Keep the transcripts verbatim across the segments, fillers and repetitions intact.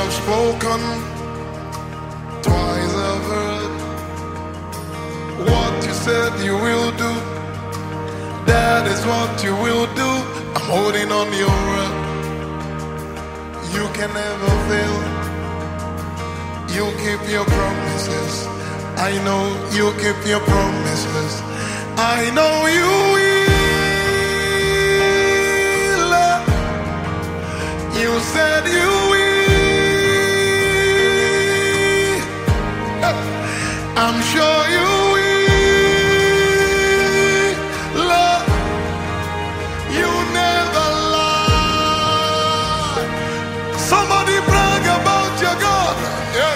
you've spoken, twice I've heard what you said you will do. That is what you will do. I'm holding on your word. You can never fail. You keep your promises. I know you keep your promises. I know you will. You said you will. I'm sure you will. You never lie. Somebody brag about your God. Yeah.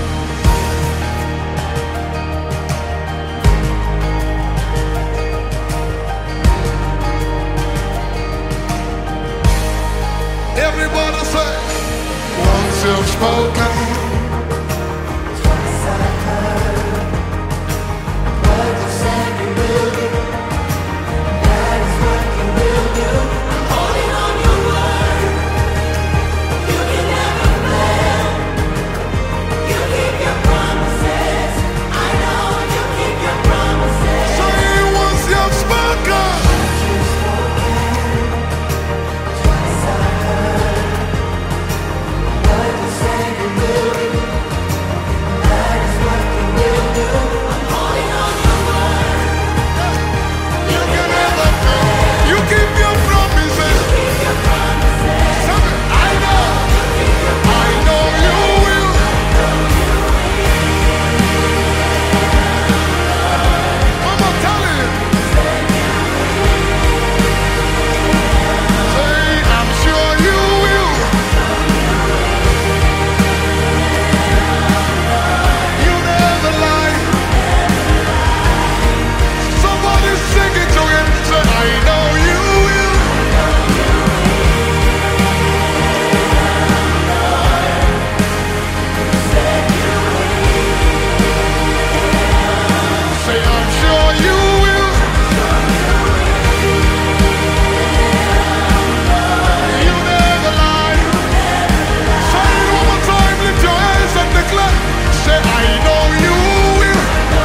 Everybody say, once you've spoken, twice I've heard what you said you will do. That is what you will do. I'm holding on your word. You can never fail. You keep your promises. I know you keep your promises. say once you've spoken. You've spoken. Twice I've heard what you said you will do. That is what you will do. I'm holding on your word. You can never fail. You keep your promises. Keep your promises. I know, I know you will. Mama, tell him. Say, I'm sure you will. You never lie. Somebody sing it to him. Say, I know you will. Say, I'm sure you will. You never lie. Say it one more time. Lift your hands and declare. Say, I know you will.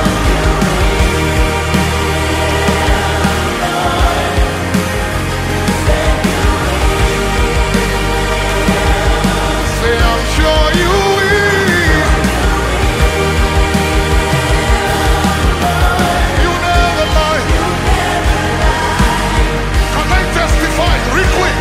Say, I'm sure you will. You never lie. Can I testify real quick?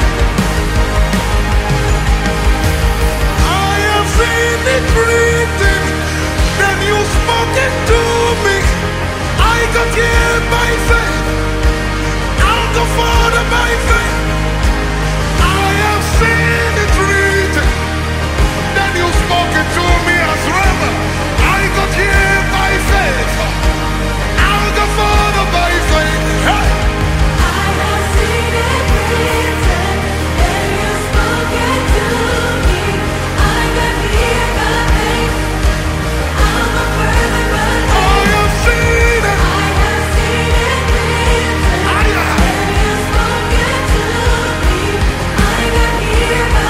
I have seen it written, then you spoke it to me. I got here by faith. I'll go further by faith. I have seen it written, then you spoke it to me as Rama. I got here by faith. I'll go further by faith. Hey! I have seen it written, then you spoke it to me. I got here by faith. I'm a further by I faith. have seen it. I have seen it written, I have. then you spoke it to me. I got here by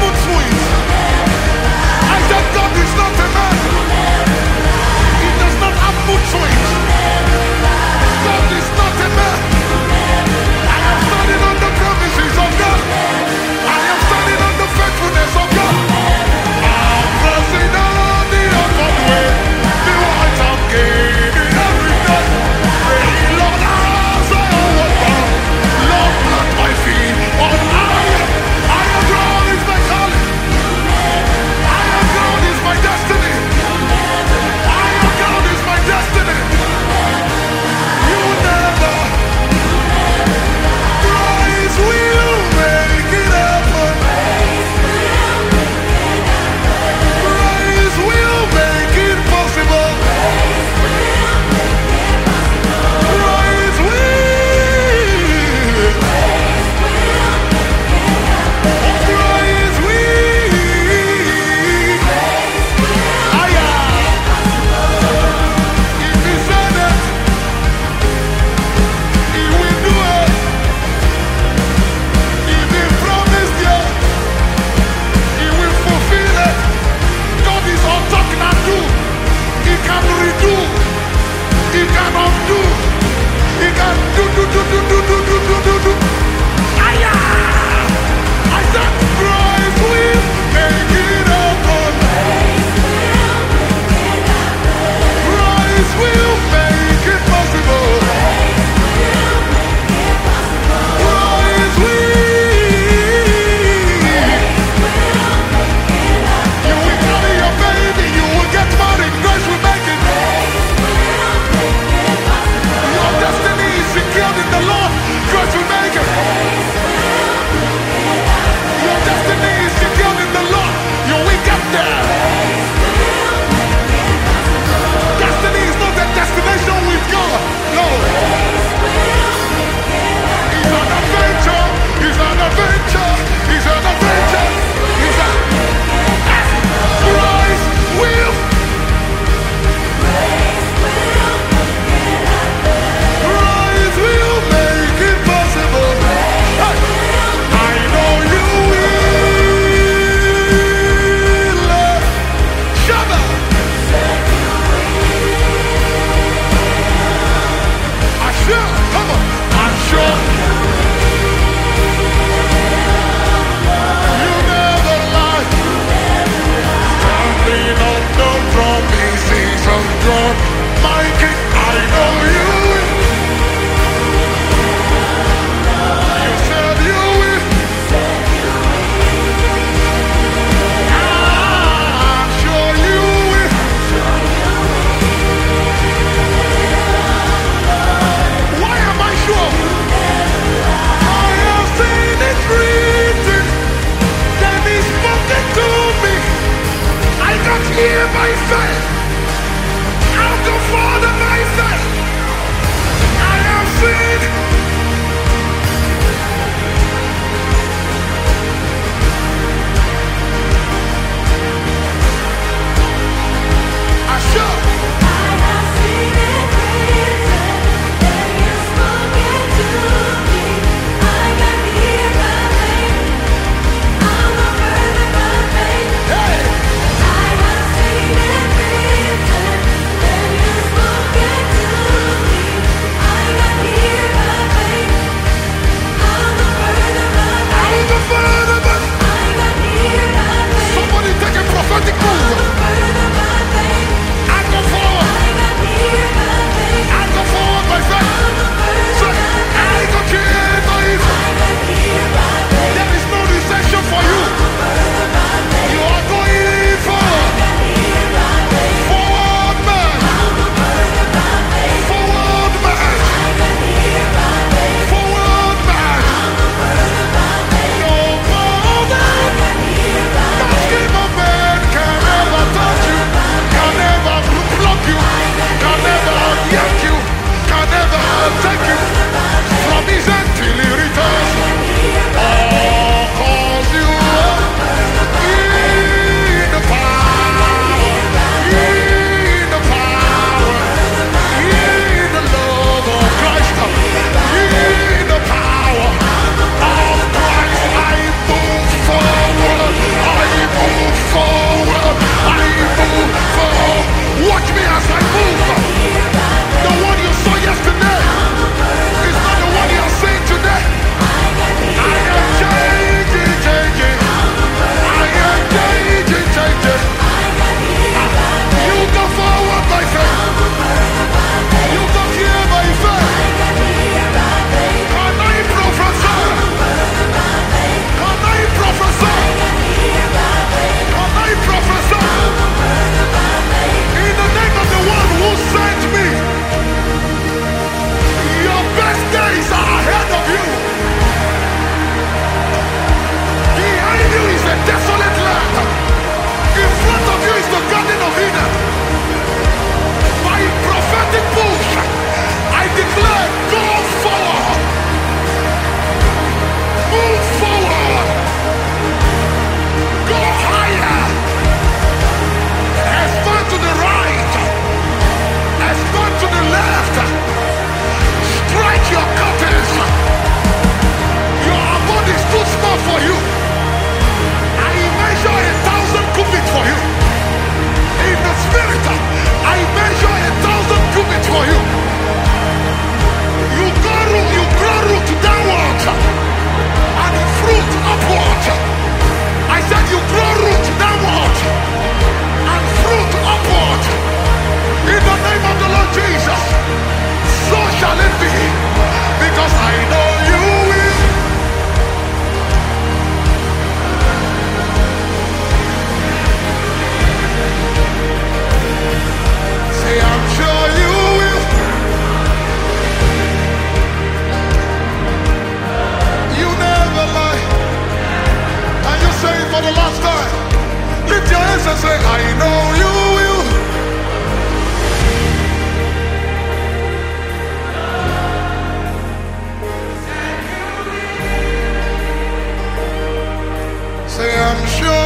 mood swings. I said God is not a man. He does not have mood swings. God is not a man. I am standing on the promises of God. I am standing on the faithfulness of God. I'm pressing on the upward way. The white I'm gaining every day. Pray, Lord, as I onward bound. Lord, plant my feet on higher. Higher ground is my calling. Higher ground is my destiny. Higher ground is my destiny. You never. Praise will make it happen. Praise will make it possible. Praise will. Praise will. Aya. If he said it, he will do it. If he promised you, he will fulfill it. God is on talk and do. He can redo. He can undo. He can do do do do do do do do do do. Aya! I said praise will make it happen. Praise will make it possible. Praise will. You will carry your baby. You will get married. Grace will make it. Your destiny is secured in the Lord. Grace will make it. Your destiny is secured in the Lord. You will get there. Destiny is not a destination with God. No. It's an adventure. It's an adventure. It's an adventure. It's a Christ will. Christ will make it possible. Hey, I know you will. Shabba. I'm sure. Come on. I'm sure. You never lie. Standing on the promises of God. My King, I know you will. You said you will. I'm sure you will. Why am I sure? I have seen it written. Then he spoken to me. I got here by faith. Out the Father by faith. I have seen. I sure. Hey, for the last time. Lift your hands and say, I know you will. Say, I'm sure.